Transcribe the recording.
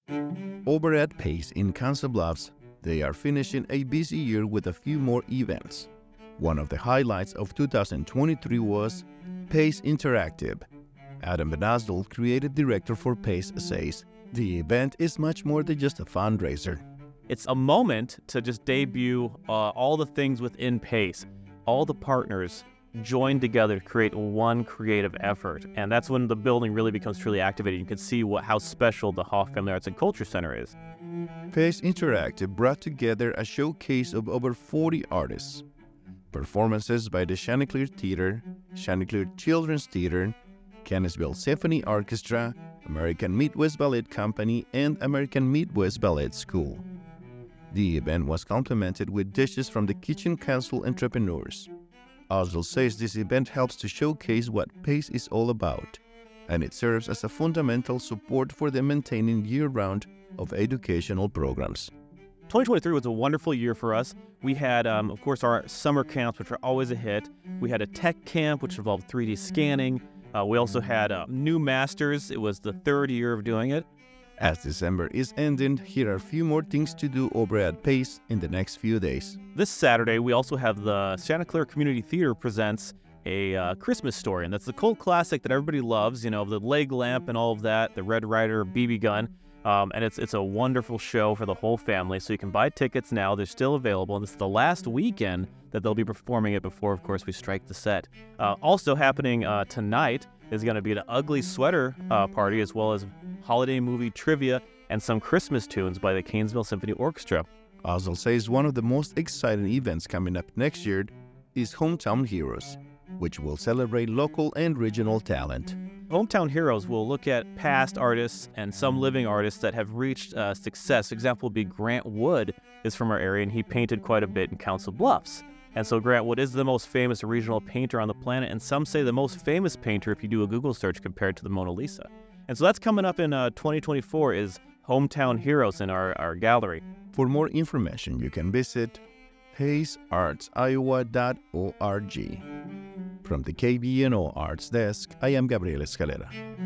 Over at Pace in Council Bluffs, they are finishing a busy year with a few more events. One of the highlights of 2023 was Pace Interactive. Adam Benazdal, creative director for Pace, says the event is much more than just a fundraiser. It's a moment to just debut all the things within Pace. All the partners join together to create one creative effort. And that's when the building really becomes truly activated. You can see how special the Hoff Family Arts and Culture Center is. Pace Interactive brought together a showcase of over 40 artists. Performances by the Chanticleer Theater, Chanticleer Children's Theater, Kennisville Symphony Orchestra, American Midwest Ballet Company, and American Midwest Ballet School. The event was complemented with dishes from the Kitchen Council entrepreneurs. Oswald says this event helps to showcase what Pace is all about, and it serves as a fundamental support for the maintaining year-round of educational programs. 2023 was a wonderful year for us. We had, of course, our summer camps, which are always a hit. We had a tech camp, which involved 3D scanning. We also had New Masters. It was the third year of doing it. As December is ending, here are a few more things to do over at Pace in the next few days. This Saturday, we also have the Chanticleer Community Theater presents a Christmas story, and that's the cult classic that everybody loves, the leg lamp and all of that, the Red Ryder BB gun. And it's a wonderful show for the whole family, so you can buy tickets now. They're still available, and this is the last weekend that they'll be performing it before, of course, we strike the set. Also happening tonight is going to be the Ugly Sweater party, as well as holiday movie trivia and some Christmas tunes by the Canesville Symphony Orchestra. Oswald says one of the most exciting events coming up next year is Hometown Heroes, which will celebrate local and regional talent. Hometown Heroes will look at past artists and some living artists that have reached success. Example would be Grant Wood is from our area, and he painted quite a bit in Council Bluffs. And so Grant Wood is the most famous regional painter on the planet, and some say the most famous painter if you do a Google search compared to the Mona Lisa. And so that's coming up in 2024 is Hometown Heroes in our gallery. For more information, you can visit paceartsiowa.org. From the KBNO Arts Desk, I am Gabriel Escalera.